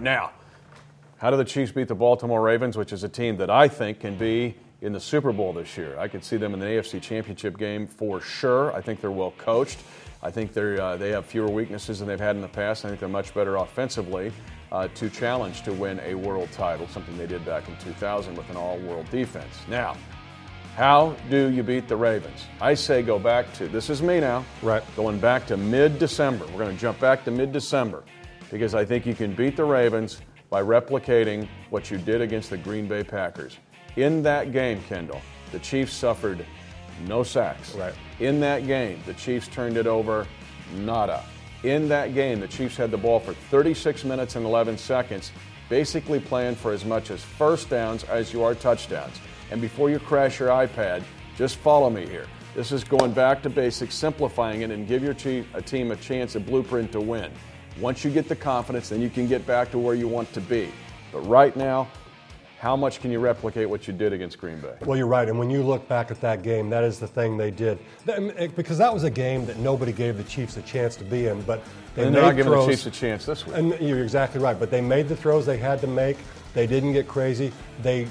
now, how do the Chiefs beat the Baltimore Ravens, which is a team that I think can be in the Super Bowl this year? I could see them in the AFC Championship game for sure. I think they're well coached. I think they have fewer weaknesses than they've had in the past. I think they're much better offensively to challenge to win a world title, something they did back in 2000 with an all-world defense. Now, how do you beat the Ravens? I say go back to, this is me now, right? Going back to mid-December. We're going to jump back to mid-December because I think you can beat the Ravens by replicating what you did against the Green Bay Packers. In that game, Kendall, the Chiefs suffered no sacks. Right. In that game, the Chiefs turned it over, nada. In that game, the Chiefs had the ball for 36 minutes and 11 seconds, basically playing for as much as first downs as you are touchdowns. And before you crash your iPad, just follow me here. This is going back to basics, simplifying it, and give your team a chance, a blueprint to win. Once you get the confidence, then you can get back to where you want to be. But right now, how much can you replicate what you did against Green Bay? Well, you're right. And when you look back at that game, that is the thing they did. Because that was a game that nobody gave the Chiefs a chance to be in. But they're not giving the Chiefs a chance this week. And you're exactly right. But they made the throws they had to make. They didn't get crazy. They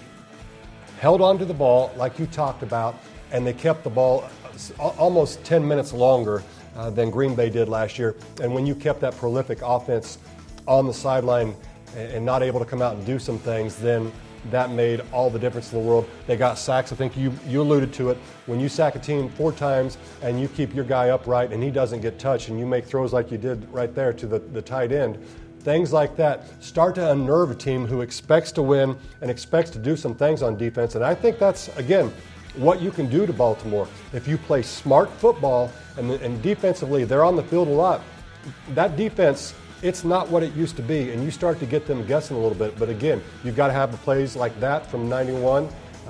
held on to the ball, like you talked about, and they kept the ball almost 10 minutes longer than Green Bay did last year. And when you kept that prolific offense on the sideline and not able to come out and do some things, then that made all the difference in the world. They got sacks. I think you alluded to it. When you sack a team 4 times and you keep your guy upright and he doesn't get touched and you make throws like you did right there to the tight end, things like that start to unnerve a team who expects to win and expects to do some things on defense. And I think that's, again, what you can do to Baltimore. If you play smart football and defensively they're on the field a lot, that defense, it's not what it used to be, and you start to get them guessing a little bit. But again, you've got to have the plays like that from 91.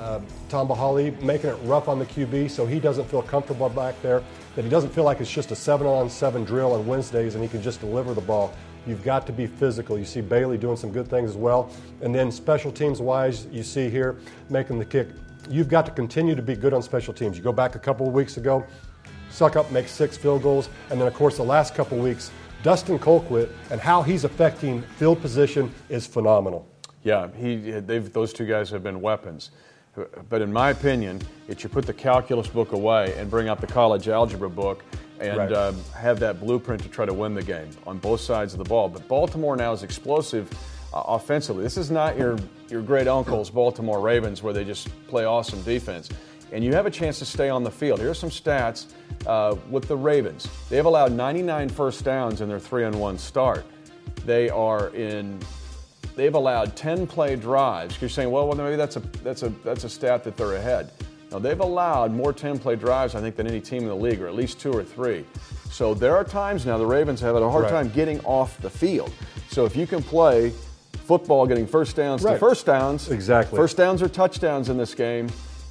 Tom Bahali making it rough on the QB so he doesn't feel comfortable back there, that he doesn't feel like it's just a 7-on-7 drill on Wednesdays and he can just deliver the ball. You've got to be physical. You see Bailey doing some good things as well. And then special teams-wise, you see here making the kick. You've got to continue to be good on special teams. You go back a couple of weeks ago, Succop makes 6 field goals, and then, of course, the last couple of weeks, Dustin Colquitt and how he's affecting field position is phenomenal. Yeah, those two guys have been weapons. But in my opinion, it should put the calculus book away and bring out the college algebra book and have that blueprint to try to win the game on both sides of the ball. But Baltimore now is explosive offensively. This is not your great uncle's Baltimore Ravens where they just play awesome defense. And you have a chance to stay on the field. Here are some stats with the Ravens. They have allowed 99 first downs in their 3-1 start. They've allowed 10 play drives. You're saying, well, maybe that's a stat that they're ahead. No, they've allowed more 10-play drives, I think, than any team in the league, or at least 2 or 3. So there are times now the Ravens have had a hard time getting off the field. So if you can play football, getting first downs to first downs, exactly. First downs are touchdowns in this game.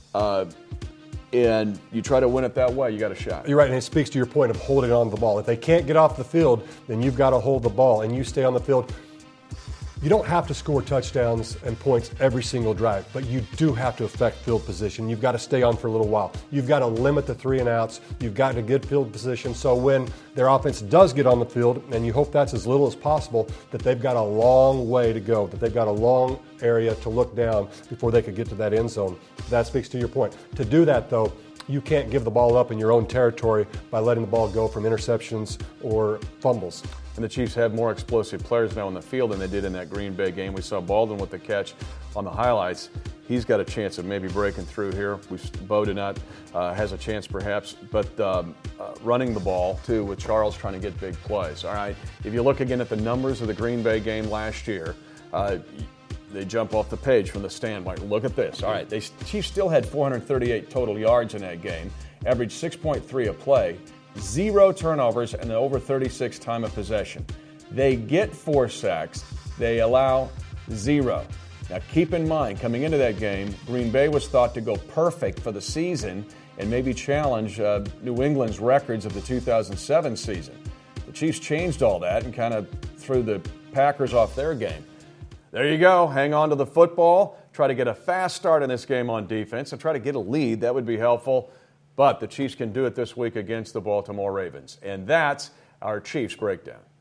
And you try to win it that way, you got a shot. You're right, and it speaks to your point of holding on to the ball. If they can't get off the field, then you've got to hold the ball, and you stay on the field. You don't have to score touchdowns and points every single drive, but you do have to affect field position. You've got to stay on for a little while. You've got to limit the 3 and outs. You've got to get field position so when their offense does get on the field, and you hope that's as little as possible, that they've got a long way to go, that they've got a long area to look down before they could get to that end zone. That speaks to your point. To do that, though, you can't give the ball up in your own territory by letting the ball go from interceptions or fumbles. And the Chiefs have more explosive players now on the field than they did in that Green Bay game. We saw Baldwin with the catch on the highlights. He's got a chance of maybe breaking through here. Bo did not has a chance perhaps, but running the ball, too, with Charles trying to get big plays. All right, if you look again at the numbers of the Green Bay game last year, they jump off the page from the standpoint. Look at this. All right, the Chiefs still had 438 total yards in that game, averaged 6.3 a play, 0 turnovers, and over 36 time of possession. They get 4 sacks. They allow 0. Now, keep in mind, coming into that game, Green Bay was thought to go perfect for the season and maybe challenge New England's records of the 2007 season. The Chiefs changed all that and kind of threw the Packers off their game. There you go. Hang on to the football. Try to get a fast start in this game on defense and try to get a lead. That would be helpful. But the Chiefs can do it this week against the Baltimore Ravens. And that's our Chiefs Breakdown.